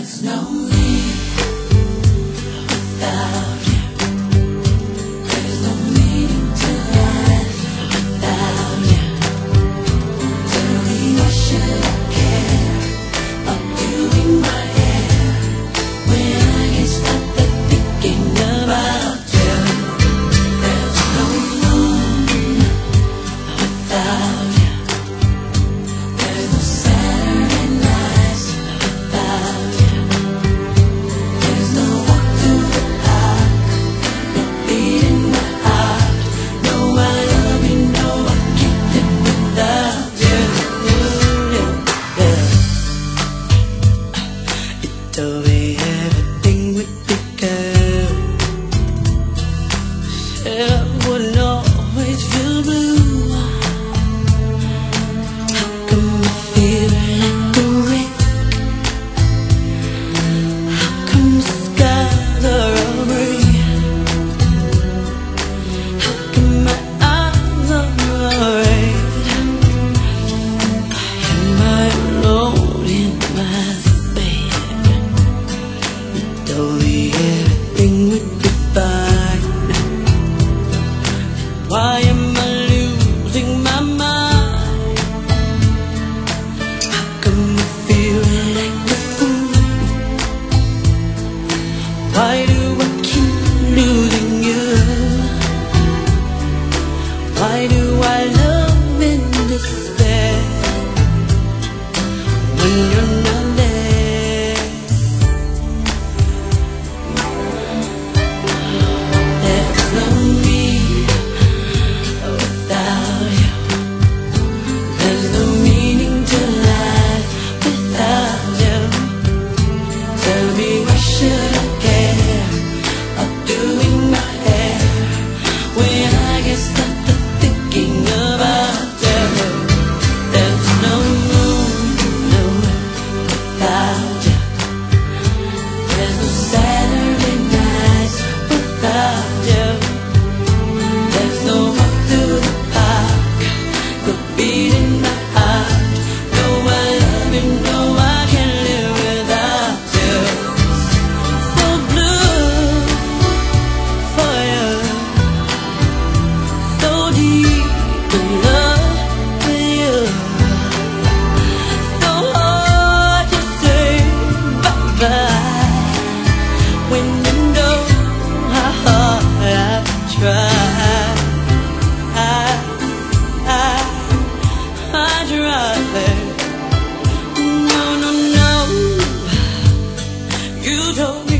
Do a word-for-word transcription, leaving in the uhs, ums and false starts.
There's no me without you. There's no meaning to life without you. Tell me why should I care about doing my hair when I can't stop the thinking about you. There's no moon without you. There's no Saturday nights without you. There's no walk through the park, no beat in my heart. No, I love you, no, I can't live without you. You told me everything would be good. Said I wouldn't always feel blue. How come I feel like a wreck? How come the skies are all gray? How come my eyes are red? Am I alone in my bed? You told me everything would be fine. Why am I losing my mind? How come I feel like a fool? Why do I keep losing you? Why do I love in despair when you're not there? There's no me without you. There's no meaning to life without you. Tell me why should I care about doing my hair when I can't stop the thinking about you. There's no moon, no, without you. There's no Saturday nights without you. There's no walk through the park, no beat in my heart. No, I love you, no, I can't live without you. So blue for you, so deep in love with you. So hard to say bye-bye when you know how hard I've tried. I, I, I tried. No, no, no. You told me